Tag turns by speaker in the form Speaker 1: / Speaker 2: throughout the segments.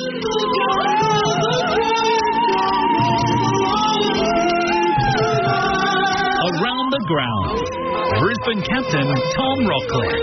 Speaker 1: Around the ground, Brisbane captain Tom Rockcliffe.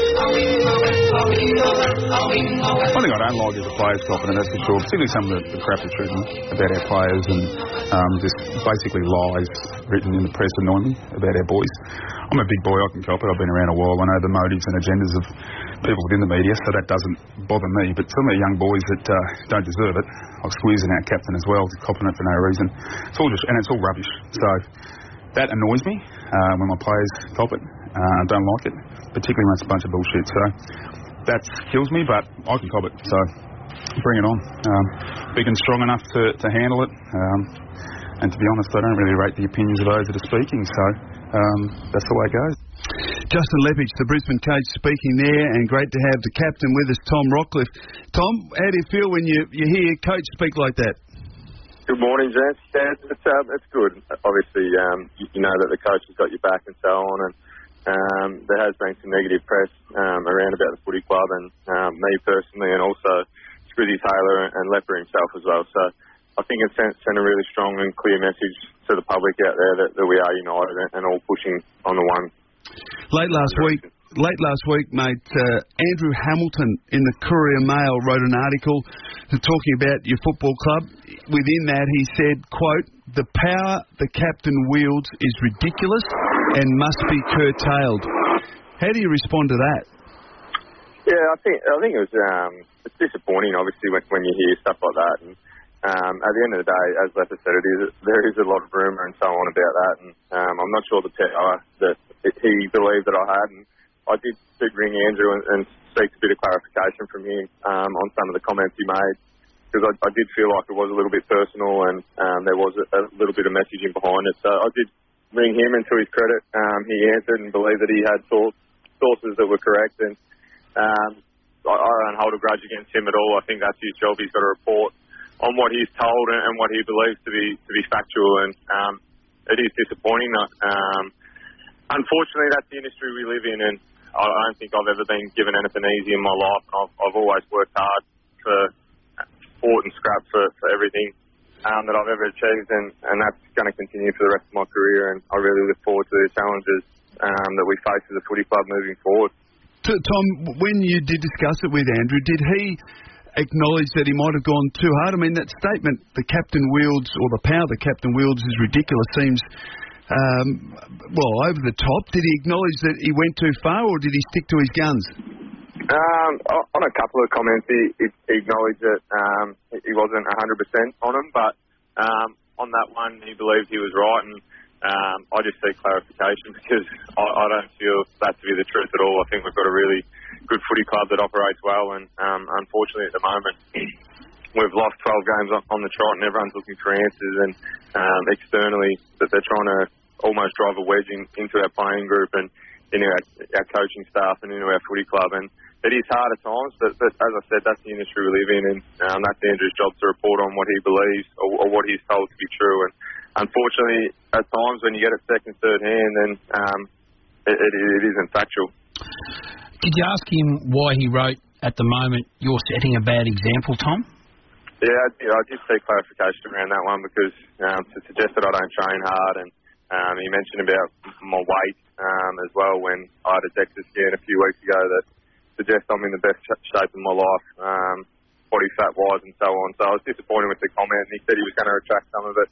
Speaker 2: One thing I don't like is the players' confidence, that's for sure. Particularly some of the crap that's written about our players and just basically lies written in the press annoy me about our boys. I'm a big boy, I can cop it. I've been around a while. I know the motives and agendas of people within the media, so that doesn't bother me. But some of the young boys that don't deserve it, like squeezing our captain as well, copping it for no reason. It's all rubbish. So that annoys me when my players cop it. I don't like it, particularly when it's a bunch of bullshit. So that kills me, but I can cop it. So bring it on. Big and strong enough to handle it. And to be honest, I don't really rate the opinions of those that are speaking. So that's the way it goes.
Speaker 3: Justin Leppich, the Brisbane coach, speaking there, and great to have the captain with us, Tom Rockcliffe. Tom, how do you feel when you hear your coach speak like that?
Speaker 4: Good morning, gents. Yeah, it's good. Obviously, you know that the coach has got your back and so on, and there has been some negative press around about the footy club and me personally, and also Squizzy Taylor and Lepper himself as well. So I think it sent a really strong and clear message to the public out there that we are united and all pushing on the one.
Speaker 3: Late last week, mate, Andrew Hamilton in the Courier Mail wrote an article talking about your football club. Within that, he said, quote, "The power the captain wields is ridiculous and must be curtailed." How do you respond to that?
Speaker 4: Yeah, I think it was it's disappointing, obviously, when you hear stuff like that. And at the end of the day, as Leffer said, there is a lot of rumour and so on about that. And I'm not sure the power that he believed that I had. And I did ring Andrew and seek a bit of clarification from him on some of the comments he made, because I did feel like it was a little bit personal and there was a little bit of messaging behind it. So I did ring him, and to his credit, he answered and believed that he had sources that were correct. And I don't hold a grudge against him at all. I think that's his job. He's got to report on what he's told and what he believes to be factual. And it is disappointing. Unfortunately, that's the industry we live in, and I don't think I've ever been given anything easy in my life. I've always worked hard fought and scrapped for everything that I've ever achieved, and that's going to continue for the rest of my career. And I really look forward to the challenges that we face as a footy club moving forward.
Speaker 3: Tom, when you did discuss it with Andrew, did he acknowledge that he might have gone too hard? I mean, that statement, the captain wields, or the power the captain wields is ridiculous, seems over the top. Did he acknowledge that he went too far, or did he stick to his guns?
Speaker 4: On a couple of comments, he acknowledged that he wasn't 100% on them, but on that one, he believed he was right, and I just seek clarification because I don't feel that to be the truth at all. I think we've got a really good footy club that operates well, and unfortunately at the moment we've lost 12 games on the trot, and everyone's looking for answers, and externally that they're trying to almost drive a wedge into our playing group and into our coaching staff and into our footy club. And it is hard at times, but as I said, that's the industry we live in, and that's Andrew's job to report on what he believes or what he's told to be true. And unfortunately, at times when you get it second, third hand, then it isn't factual.
Speaker 5: Did you ask him why he wrote, "At the moment, you're setting a bad example," Tom?
Speaker 4: Yeah, I did seek clarification around that one because to suggest that I don't train hard, and he mentioned about my weight as well when I had a DEXA scan a few weeks ago that suggests I'm in the best shape of my life, body fat-wise and so on. So I was disappointed with the comment, and he said he was going to retract some of it.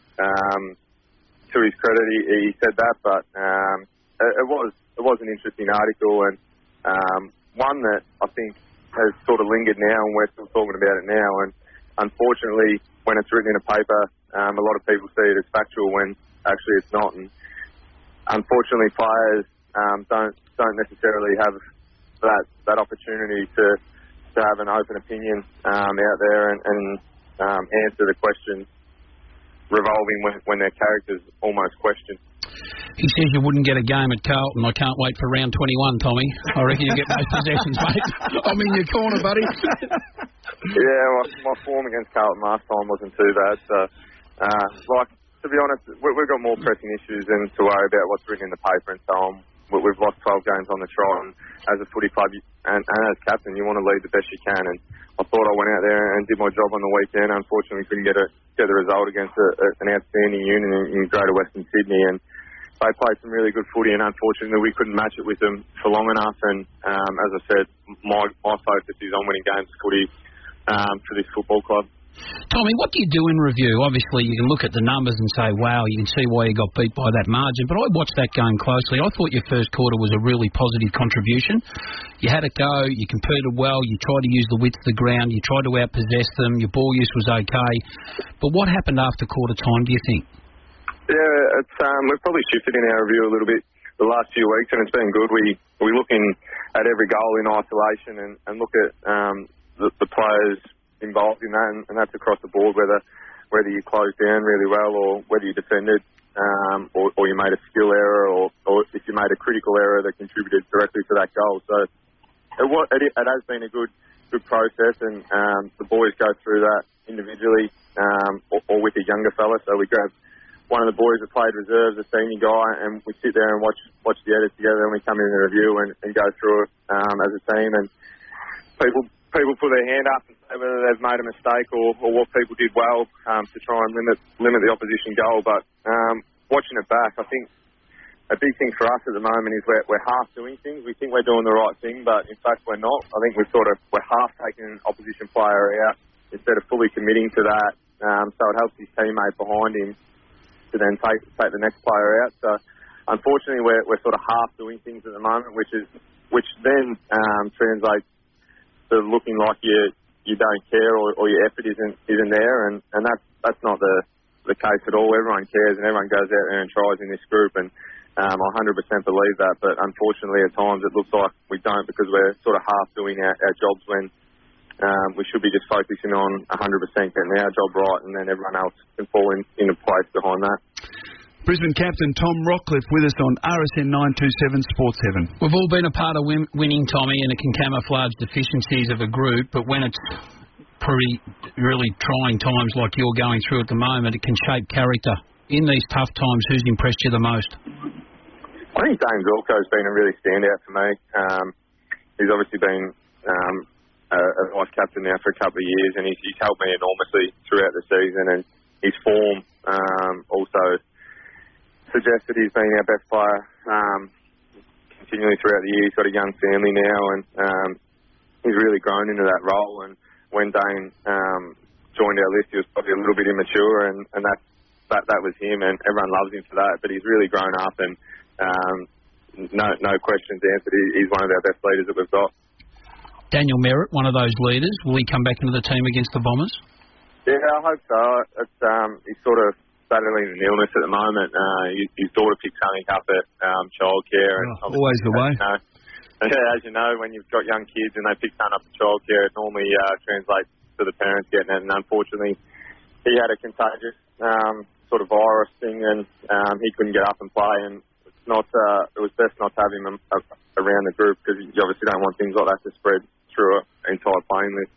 Speaker 4: To his credit, he said that, but it was an interesting article, and one that I think has sort of lingered now, and we're still talking about it now. And unfortunately, when it's written in a paper, a lot of people see it as factual when actually it's not. And unfortunately, players don't necessarily have that opportunity to have an open opinion out there and answer the questions revolving when their character's almost questioned.
Speaker 5: He says you wouldn't get a game at Carlton. I can't wait for round 21, Tommy. I reckon you get most possessions, mate. I'm in your corner, buddy.
Speaker 4: Yeah, my form against Carlton last time wasn't too bad. So, to be honest, we've got more pressing issues than to worry about what's written in the paper and so on. we've lost 12 games on the trot, and as a footy club and as captain, you want to lead the best you can. And I thought I went out there and did my job on the weekend. Unfortunately, couldn't get the result against an outstanding unit in Greater Western Sydney, and they played some really good footy, and unfortunately we couldn't match it with them for long enough. And as I said, my focus is on winning games of footy for this football club.
Speaker 5: Tommy, what do you do in review? Obviously, you can look at the numbers and say, wow, you can see why you got beat by that margin. But I watched that game closely. I thought your first quarter was a really positive contribution. You had a go, you competed well, you tried to use the width of the ground, you tried to outpossess them, your ball use was okay. But what happened after quarter time, do you think?
Speaker 4: Yeah, it's we've probably shifted in our review a little bit the last few weeks, and it's been good. We look at every goal in isolation and look at the players involved in that, and that's across the board, whether you closed down really well or whether you defended or you made a skill error or if you made a critical error that contributed directly to that goal. So it has been a good process, and the boys go through that individually or with the younger fella. So we grab one of the boys that played reserves, a senior guy, and we sit there and watch the edits together, and we come in the review and go through it as a team. And people put their hand up and say whether they've made a mistake or what people did well to try and limit the opposition goal. But watching it back, I think a big thing for us at the moment is we're half doing things. We think we're doing the right thing, but in fact we're not. I think we're half taking an opposition player out instead of fully committing to that. So it helps his teammate behind him to then take the next player out. So unfortunately we're sort of half doing things at the moment, which then translates to looking like you don't care or your effort isn't there, and that's not the case at all. Everyone cares and everyone goes out there and tries in this group, and I 100% believe that. But unfortunately, at times it looks like we don't, because we're sort of half doing our jobs when we should be just focusing on 100% getting our job right, and then everyone else can fall into place behind that.
Speaker 3: Brisbane captain Tom Rockcliffe with us on RSN 927 Sports 7.
Speaker 5: We've all been a part of winning, Tommy, and it can camouflage deficiencies of a group, but when it's pretty really trying times like you're going through at the moment, it can shape character. In these tough times, who's impressed you the most?
Speaker 4: I think Dane Zorko's been a really standout for me. He's obviously been a vice captain now for a couple of years, and he's helped me enormously throughout the season, and his form also suggests that he's been our best player continually throughout the year. He's got a young family now, and he's really grown into that role. And when Dane joined our list, he was probably a little bit immature, and that was him, and everyone loves him for that. But he's really grown up, and no questions answered. He's one of our best leaders that we've got.
Speaker 5: Daniel Merritt, one of those leaders, will he come back into the team against the Bombers? Yeah,
Speaker 4: I hope so. He's sort of battling an illness at the moment. His daughter picked something up at childcare.
Speaker 3: Always the way.
Speaker 4: As you know, when you've got young kids and they pick something up at childcare, it normally translates to the parents getting it. And unfortunately, he had a contagious sort of virus thing, and he couldn't get up and play. And it was best not to have him around the group, because you obviously don't want things like that to spread through an entire playing list.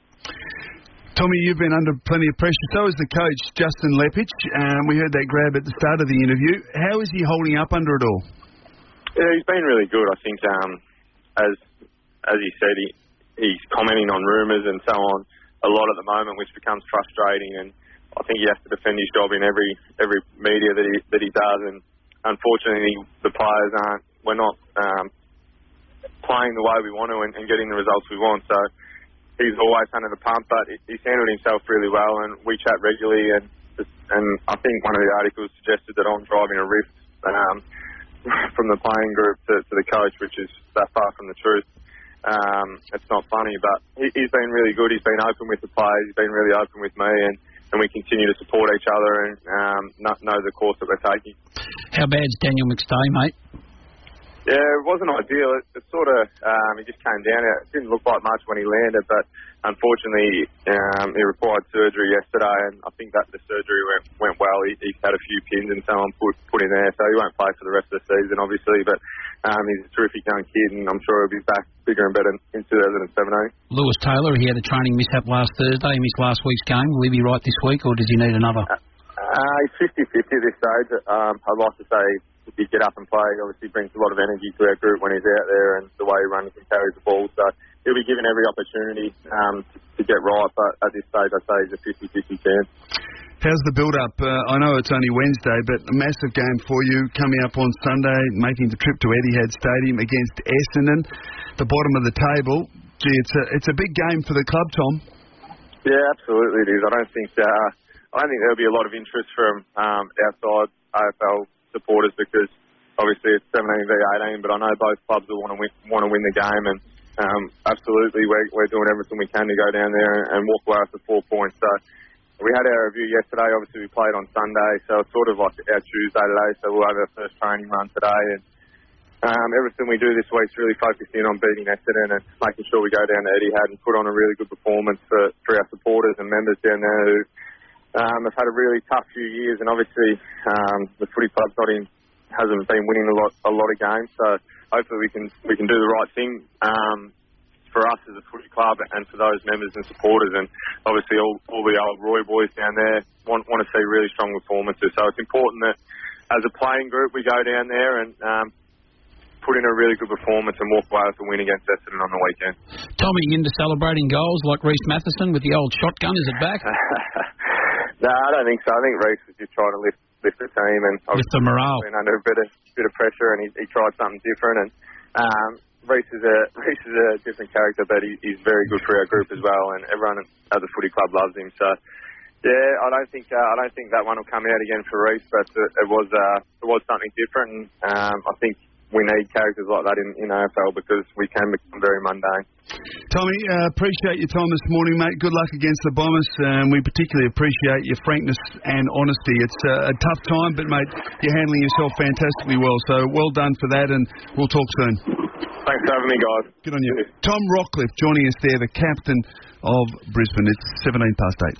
Speaker 3: Tommy, you've been under plenty of pressure. So is the coach, Justin Leppich. We heard that grab at the start of the interview. How is he holding up under it all?
Speaker 4: Yeah, he's been really good. I think, as he said, he's commenting on rumours and so on a lot at the moment, which becomes frustrating. And I think he has to defend his job in every media that he does. And unfortunately, the players we're not playing the way we want to and getting the results we want. So he's always under the pump, but he's handled himself really well, and we chat regularly, and I think one of the articles suggested that I'm driving a rift from the playing group to the coach, which is that far from the truth. It's not funny, but he's been really good. He's been open with the players, he's been really open with me, and we continue to support each other and know the course that we're taking.
Speaker 5: How bad's Daniel McStay, mate?
Speaker 4: Yeah, it wasn't ideal. It sort of, he just came down. It didn't look like much when he landed, but unfortunately, he required surgery yesterday, and I think that the surgery went well. He's had a few pins and so on put in there, so he won't play for the rest of the season, obviously, but he's a terrific young kid, and I'm sure he'll be back bigger and better in 2017.
Speaker 5: Lewis Taylor, he had a training mishap last Thursday. He missed last week's game. Will he be right this week, or does he need another?
Speaker 4: He's 50-50 at this stage. I'd like to say he'd get up and play. Obviously brings a lot of energy to our group when he's out there, and the way he runs and carries the ball. So he'll be given every opportunity to get right, but at this stage I'd say he's a 50-50 chance.
Speaker 3: How's the build-up? I know it's only Wednesday, but a massive game for you coming up on Sunday, making the trip to Etihad Stadium against Essendon, the bottom of the table. Gee, it's a big game for the club, Tom.
Speaker 4: Yeah, absolutely it is. I don't think there'll be a lot of interest from outside AFL supporters because obviously it's 17v18, but I know both clubs will want to win the game, and absolutely we're doing everything we can to go down there and walk away with the 4 points. So we had our review yesterday. Obviously, we played on Sunday, so it's sort of like our Tuesday today. So we'll have our first training run today, and everything we do this week's really focused in on beating Essendon and making sure we go down to Etihad and put on a really good performance for our supporters and members down there who have had a really tough few years. And obviously, the footy club's hasn't been winning a lot of games. So hopefully we can do the right thing. For us as a footy club and for those members and supporters, and obviously all the old Roy boys down there want to see really strong performances. So it's important that as a playing group we go down there and put in a really good performance and walk away with a win against Essendon on the weekend. Tommy,
Speaker 5: into celebrating goals like Reece Matheson with the old shotgun? Is it back?
Speaker 4: No, I don't think so. I think Reece was just trying to lift the team and
Speaker 5: lift the morale.
Speaker 4: Been under a bit of pressure, and he tried something different. And Reece is a different character, but he's very good for our group as well, and everyone at the footy club loves him. So, yeah, I don't think that one will come out again for Reece, but it was something different. And I think we need characters like that in AFL because we can become very mundane.
Speaker 3: Tommy, appreciate your time this morning, mate. Good luck against the Bombers, and we particularly appreciate your frankness and honesty. It's a tough time, but, mate, you're handling yourself fantastically well. So well done for that, and we'll talk soon.
Speaker 4: Thanks for having me, guys.
Speaker 3: Good on you. Tom Rockliff joining us there, the captain of Brisbane. It's 8:17.